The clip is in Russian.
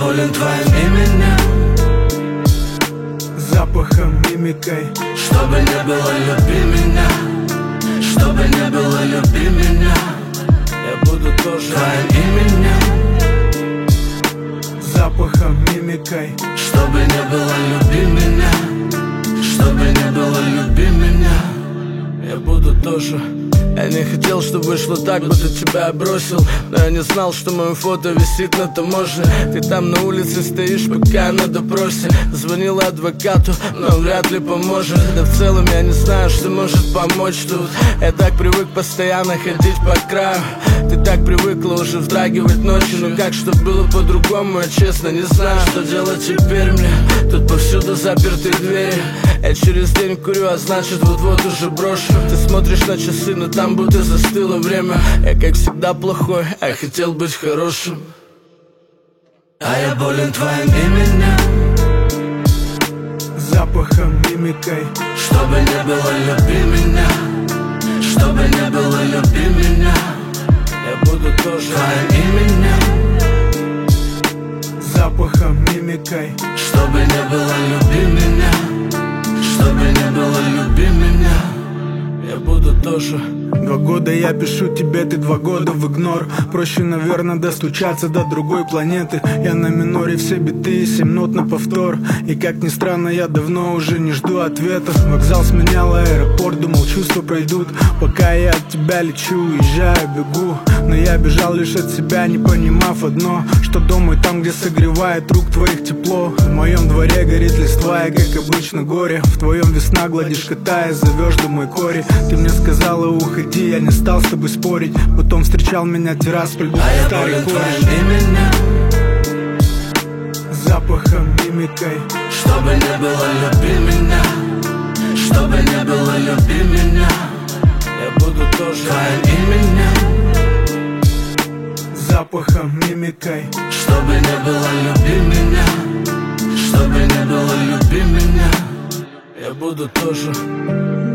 болен твоим именем, запахом, мимикой. Чтобы не было, люби меня, чтобы не было, люби меня. Я буду тоже твоим именем, запахом, мимикой. Чтобы не было, люби меня, чтобы не было, люби меня. Я буду тоже. Я не хотел, чтобы вышло так, будто тебя бросил. Но я не знал, что мое фото висит на таможне. Ты там на улице стоишь, пока я на допросе. Звонила адвокату, но вряд ли поможет. Да в целом я не знаю, что может помочь тут. Я так привык постоянно ходить по краю. Ты так привыкла уже вздрагивать ночью. Но как, чтоб было по-другому, я честно не знаю, что делать теперь мне. Тут повсюду запертые двери. Я через день курю, а значит вот-вот уже брошу. Ты смотришь на часы, но там будто застыло время. Я как всегда плохой, а хотел быть хорошим. А я болен твоим именем, запахом, мимикой. Чтобы не было, люби меня, чтобы не было, люби меня. Я буду тоже твоим именем, запахом, мимикой. Чтобы не было, люби меня, чтобы не было, люби меня. Я буду тоже. 2 года я пишу тебе, ты 2 года в игнор. Проще, наверное, достучаться до другой планеты. Я на миноре, все биты, 7 нот на повтор. И как ни странно, я давно уже не жду ответов. Вокзал сменял аэропорт, думал, чувства пройдут. Пока я от тебя лечу, уезжаю, бегу. Но я бежал лишь от себя, не понимав одно, что дома и там, где согревает рук твоих тепло. В моем дворе горит листва, и как обычно горе. В твоем весна гладишь кота и зовешь домой кори. Ты мне сказала, уходи, я не стал с тобой спорить. Потом встречал меня Тирасполь, будто старый кореш. Запахом, мимикой. Чтобы не было, люби меня, чтобы не было, люби меня. Я буду тоже твоим именем, запахом, мимикой. Чтобы не было, люби меня, чтобы не было, люби меня. Я буду тоже.